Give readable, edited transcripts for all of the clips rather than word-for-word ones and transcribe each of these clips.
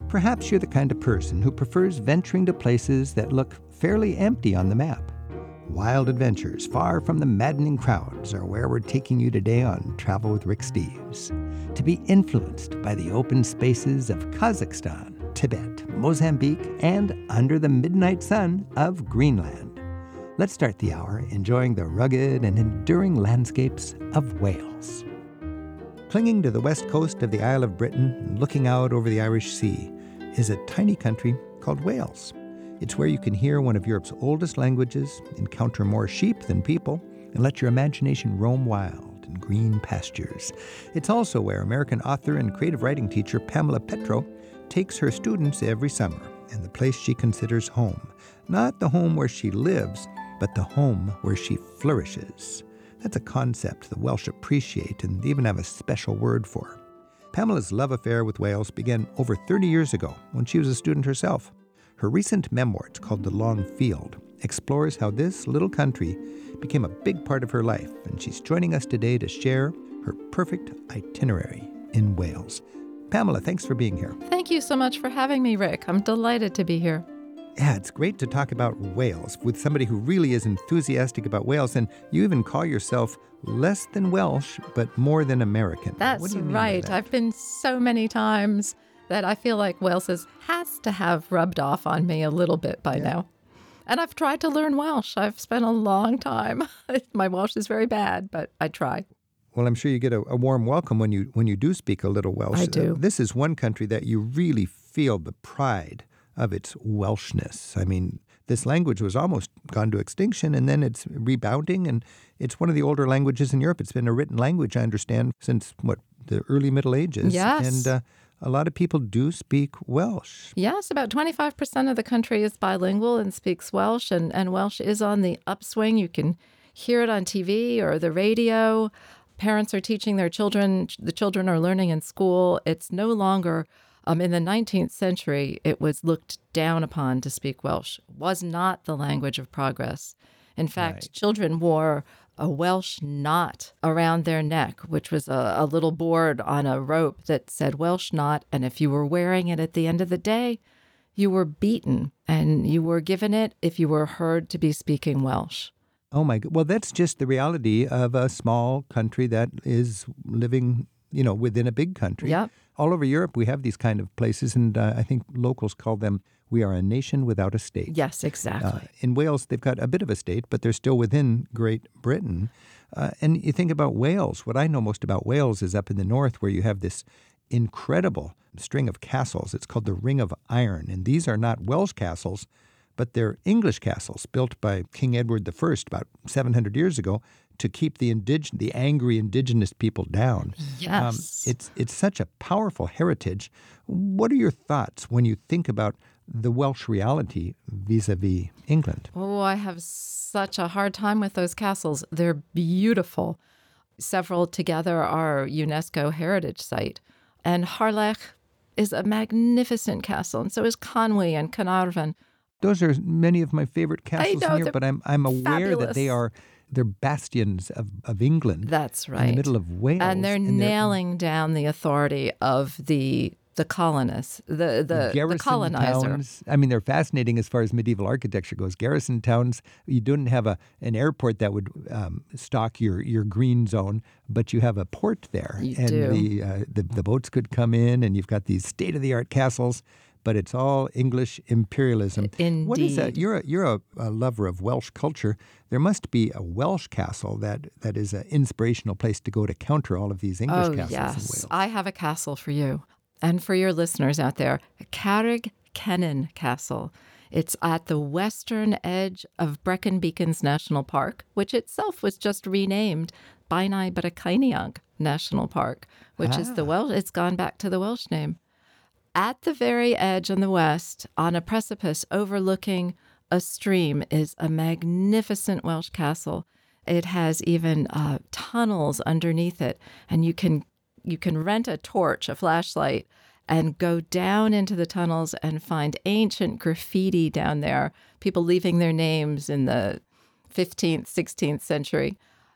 Perhaps you're the kind of person who prefers venturing to places that look fairly empty on the map. Wild adventures far from the maddening crowds are where we're taking you today on Travel with Rick Steves. To be influenced by the open spaces of Kazakhstan, Tibet, Mozambique, and under the midnight sun of Greenland. Let's start the hour enjoying the rugged and enduring landscapes of Wales. Clinging to the west coast of the Isle of Britain and looking out over the Irish Sea is a tiny country called Wales. It's where you can hear one of Europe's oldest languages, encounter more sheep than people, and let your imagination roam wild in green pastures. It's also where American author and creative writing teacher Pamela Petro takes her students every summer, and the place she considers home. Not the home where she lives, but the home where she flourishes. That's a concept the Welsh appreciate and even have a special word for. Pamela's love affair with Wales began over 30 years ago when she was a student herself. Her recent memoir, it's called The Long Field, explores how this little country became a big part of her life, and she's joining us today to share her perfect itinerary in Wales. Pamela, thanks for being here. Thank you so much for having me, Rick. I'm delighted to be here. Yeah, it's great to talk about Wales with somebody who really is enthusiastic about Wales, and you even call yourself less than Welsh, but more than American. That's What do you mean by right. that? I've been so many times that I feel like Wales has to have rubbed off on me a little bit by now. And I've tried to learn Welsh. I've spent a long time. My Welsh is very bad, but I try. Well, I'm sure you get a warm welcome when you do speak a little Welsh. I do. This is one country that you really feel the pride of its Welshness. I mean, this language was almost gone to extinction, and then it's rebounding, and it's one of the older languages in Europe. It's been a written language, I understand, since, the early Middle Ages. Yes. And a lot of people do speak Welsh. Yes, about 25% of the country is bilingual and speaks Welsh, and Welsh is on the upswing. You can hear it on TV or the radio. Parents are teaching their children. The children are learning in school. It's no longer, in the 19th century, it was looked down upon to speak Welsh. It was not the language of progress. In fact, Right. children wore a Welsh knot around their neck, which was a little board on a rope that said Welsh knot. And if you were wearing it at the end of the day, you were beaten, and you were given it if you were heard to be speaking Welsh. Oh, my God. Well, that's just the reality of a small country that is living, within a big country. Yep. All over Europe, we have these kind of places, and I think locals call them, we are a nation without a state. Yes, exactly. In Wales, they've got a bit of a state, but they're still within Great Britain. And you think about Wales. What I know most about Wales is up in the north, where you have this incredible string of castles. It's called the Ring of Iron. And these are not Welsh castles, but they're English castles built by King Edward I about 700 years ago to keep the angry indigenous people down. Yes. It's such a powerful heritage. What are your thoughts when you think about the Welsh reality vis-a-vis England? Oh, I have such a hard time with those castles. They're beautiful. Several together are UNESCO Heritage Site. And Harlech is a magnificent castle, and so is Conwy and Carnarvon. Those are many of my favorite castles know, in Europe, but I'm aware that fabulous. they're bastions of England. That's right. In the middle of Wales. And they're nailing down the authority of the colonists, the garrison colonizer. towns. I mean, they're fascinating as far as medieval architecture goes. Garrison towns, you don't have an airport that would stock your green zone, but you have a port there. You and do. The boats could come in, and you've got these state-of-the-art castles, but it's all English imperialism. Indeed. What is that? You're a lover of Welsh culture. There must be a Welsh castle that is an inspirational place to go to counter all of these English castles in Yes. Wales. I have a castle for you. And for your listeners out there, Carreg Cennen Castle. It's at the western edge of Brecon Beacons National Park, which itself was just renamed Bainai Brycheiniog National Park, which is the Welsh. It's gone back to the Welsh name. At the very edge on the west, on a precipice overlooking a stream, is a magnificent Welsh castle. It has even tunnels underneath it, and you can rent a torch, a flashlight, and go down into the tunnels and find ancient graffiti down there, people leaving their names in the 15th, 16th century.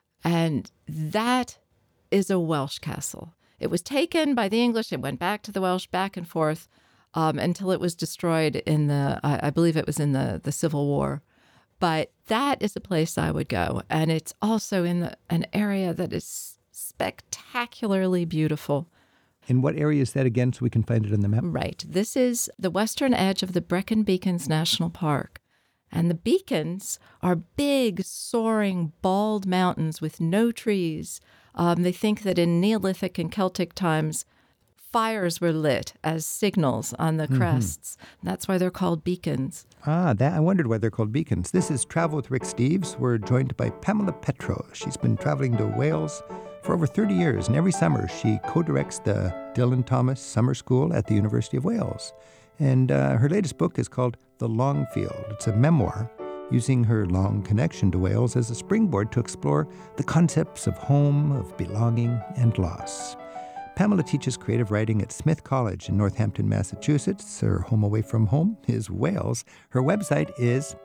And that is a Welsh castle. It was taken by the English. It went back to the Welsh, back and forth. until it was destroyed in I believe it was in the Civil War. But that is a place I would go. And it's also in an area that is spectacularly beautiful. And what area is that again so we can find it on the map? Right. This is the western edge of the Brecon Beacons National Park. And the beacons are big, soaring, bald mountains with no trees. They think that in Neolithic and Celtic times, fires were lit as signals on the crests. That's why they're called beacons. I wondered why they're called beacons. This is Travel with Rick Steves. We're joined by Pamela Petro. She's been traveling to Wales for over 30 years, and every summer she co-directs the Dylan Thomas Summer School at the University of Wales. And her latest book is called The Long Field. It's a memoir using her long connection to Wales as a springboard to explore the concepts of home, of belonging, and loss. Pamela teaches creative writing at Smith College in Northampton, Massachusetts. Her home away from home is Wales. Her website is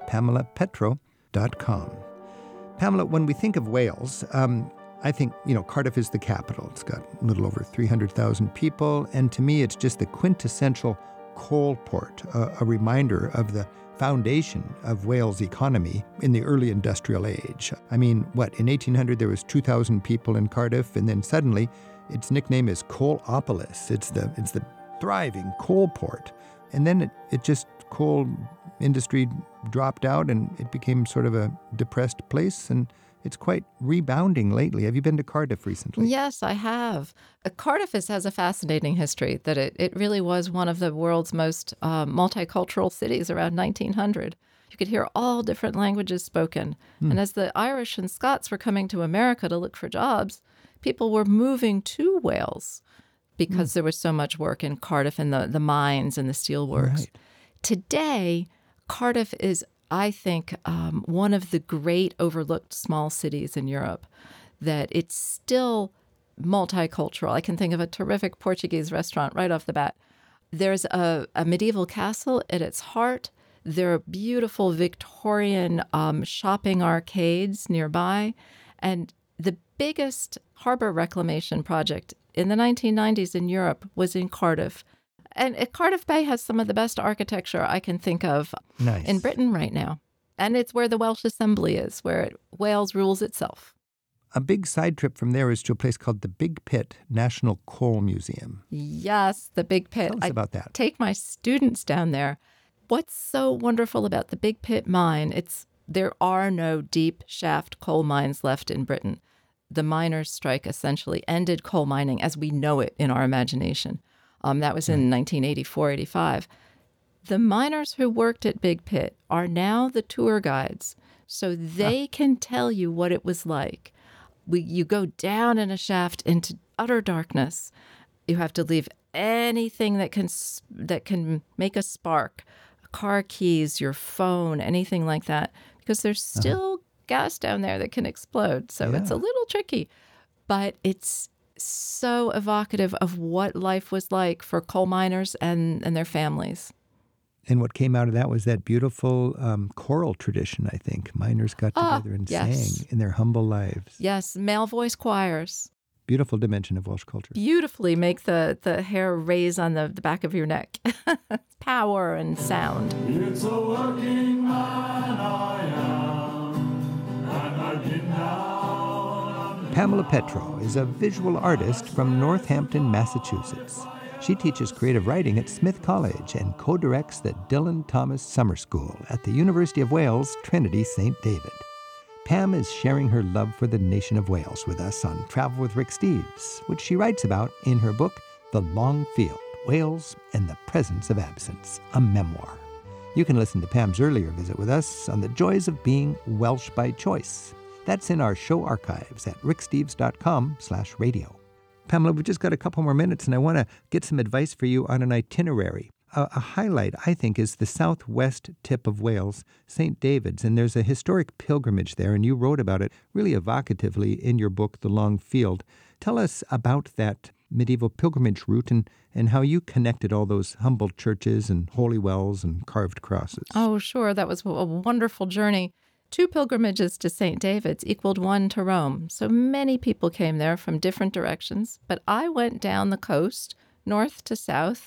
pamelapetro.com. Pamela, when we think of Wales, I think, Cardiff is the capital. It's got a little over 300,000 people. And to me, it's just the quintessential coal port, a reminder of the foundation of Wales' economy in the early industrial age. I mean, in 1800 there was 2,000 people in Cardiff, and then suddenly its nickname is Coalopolis. It's the thriving coal port. And then coal industry dropped out and it became sort of a depressed place, and it's quite rebounding lately. Have you been to Cardiff recently? Yes, I have. Cardiff has a fascinating history, that it really was one of the world's most multicultural cities around 1900. You could hear all different languages spoken. And as the Irish and Scots were coming to America to look for jobs, people were moving to Wales because there was so much work in Cardiff and the mines and the steelworks. Right. Today, Cardiff is, I think, one of the great overlooked small cities in Europe, that it's still multicultural. I can think of a terrific Portuguese restaurant right off the bat. There's a medieval castle at its heart. There are beautiful Victorian shopping arcades nearby. And the biggest harbor reclamation project in the 1990s in Europe was in Cardiff. And Cardiff Bay has some of the best architecture I can think of in Britain right now. And it's where the Welsh Assembly is, where Wales rules itself. A big side trip from there is to a place called the Big Pit National Coal Museum. Yes, the Big Pit. Tell us about that. Take my students down there. What's so wonderful about the Big Pit mine, there are no deep shaft coal mines left in Britain. The miners' strike essentially ended coal mining as we know it in our imagination. That was in 1984-85. The miners who worked at Big Pit are now the tour guides, so they can tell you what it was like. You go down in a shaft into utter darkness. You have to leave anything that can make a spark, car keys, your phone, anything like that, because there's still gas down there that can explode. So it's a little tricky, but it's so evocative of what life was like for coal miners and their families. And what came out of that was that beautiful choral tradition, I think. Miners got together and sang in their humble lives. Yes, male voice choirs. Beautiful dimension of Welsh culture. Beautifully make the hair raise on the back of your neck. Power and sound. It's a working man I am, and I've been down. Pamela Petro is a visual artist from Northampton, Massachusetts. She teaches creative writing at Smith College and co-directs the Dylan Thomas Summer School at the University of Wales, Trinity St. David. Pam is sharing her love for the nation of Wales with us on Travel with Rick Steves, which she writes about in her book, The Long Field, Wales and the Presence of Absence, a memoir. You can listen to Pam's earlier visit with us on the joys of being Welsh by choice. That's in our show archives at ricksteves.com/radio. Pamela, we've just got a couple more minutes, and I want to get some advice for you on an itinerary. A highlight, I think, is the southwest tip of Wales, St. David's, and there's a historic pilgrimage there, and you wrote about it really evocatively in your book, The Long Field. Tell us about that medieval pilgrimage route and how you connected all those humble churches and holy wells and carved crosses. Oh, sure. That was a wonderful journey. 2 pilgrimages to St. David's equaled 1 to Rome. So many people came there from different directions. But I went down the coast, north to south,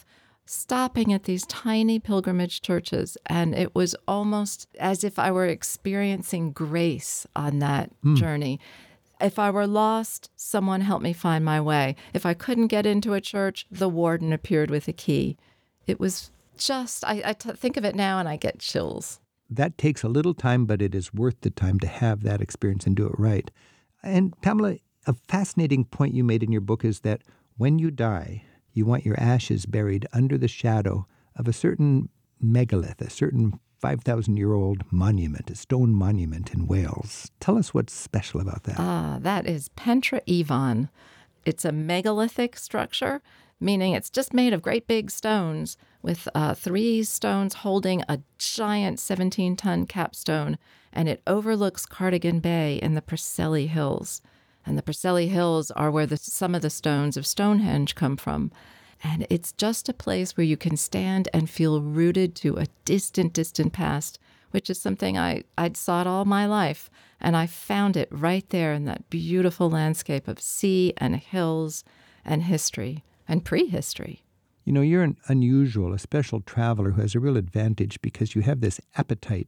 stopping at these tiny pilgrimage churches. And it was almost as if I were experiencing grace on that journey. If I were lost, someone helped me find my way. If I couldn't get into a church, the warden appeared with a key. It was just, I think of it now and I get chills. That takes a little time, but it is worth the time to have that experience and do it right. And Pamela, a fascinating point you made in your book is that when you die, you want your ashes buried under the shadow of a certain megalith, a certain 5,000-year-old monument, a stone monument in Wales. Tell us what's special about that. That is Pentre Ifan. It's a megalithic structure, meaning it's just made of great big stones with 3 stones holding a giant 17-ton capstone, and it overlooks Cardigan Bay in the Preseli Hills. And the Preseli Hills are where some of the stones of Stonehenge come from. And it's just a place where you can stand and feel rooted to a distant, distant past, which is something I'd sought all my life. And I found it right there in that beautiful landscape of sea and hills and history and prehistory. You know, you're an unusual, a special traveler who has a real advantage because you have this appetite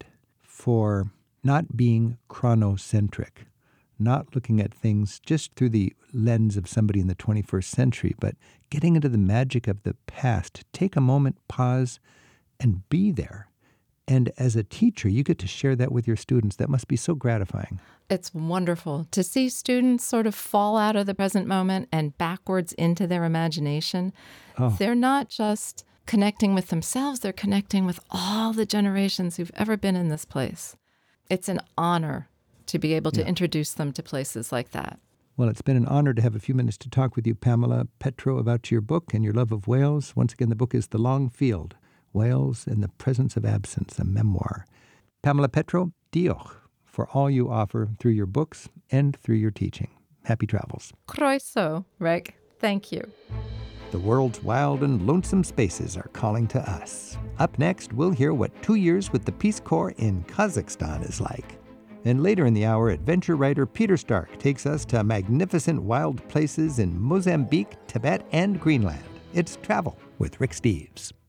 for not being chronocentric, not looking at things just through the lens of somebody in the 21st century, but getting into the magic of the past. Take a moment, pause, and be there. And as a teacher, you get to share that with your students. That must be so gratifying. It's wonderful to see students sort of fall out of the present moment and backwards into their imagination. They're not just connecting with themselves, they're connecting with all the generations who've ever been in this place. It's an honor to be able to introduce them to places like that. Well, it's been an honor to have a few minutes to talk with you, Pamela Petro, about your book and your love of Wales. Once again, the book is The Long Field, Wales in the Presence of Absence, a memoir. Pamela Petro, diolch for all you offer through your books and through your teaching. Happy travels. Croeso, Rick. Thank you. The world's wild and lonesome spaces are calling to us. Up next, we'll hear what 2 years with the Peace Corps in Kazakhstan is like. And later in the hour, adventure writer Peter Stark takes us to magnificent wild places in Mozambique, Tibet, and Greenland. It's Travel with Rick Steves.